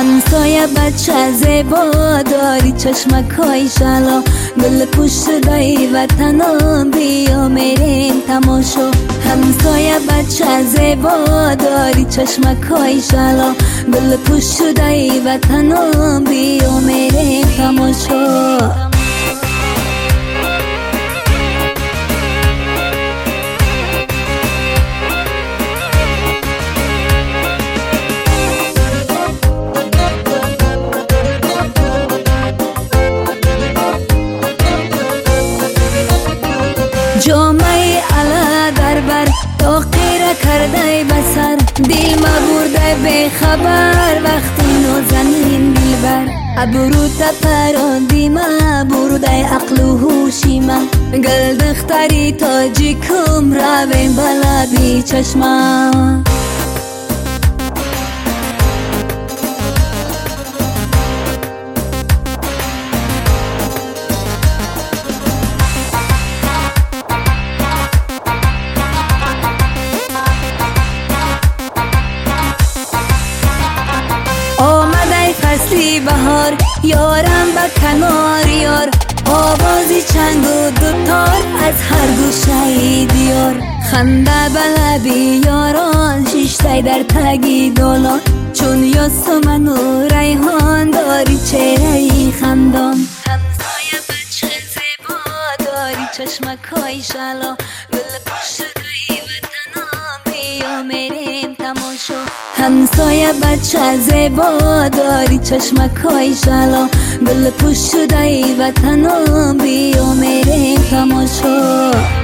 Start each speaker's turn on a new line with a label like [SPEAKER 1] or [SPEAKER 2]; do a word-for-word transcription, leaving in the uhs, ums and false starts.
[SPEAKER 1] همسایه بچه زیبا داری چشمکای شلا گل پشت دای وطنم بیا میریم تماشا همسایه بچه زیبا داری چشمکای شلا گل پشت دای وطنم بیا میریم تماشا جامعه علا دربر تا قیره کرده بسر دل ما برده به خبر وقتی نازنین دلبر ابرو تپراندی ما برده عقل و هوشی ما گل دختری تاجی کم رویم بلا بی چشما فصلی بهار یارم با کنار یار آوازی چنگ و دوتار از هر گوشه دیار خنده بلبی یاران شیشتای در تگی دولان چون یاسمن و ریحان داری چهره خندان همسایه بچه زیبا داری چشمکای شلا گل پشت دای وطنم بیا میریم تماشا همسایه بچه زیبا داری چشمکای شلا گل پشت دای وطنم بیا میریم تماشا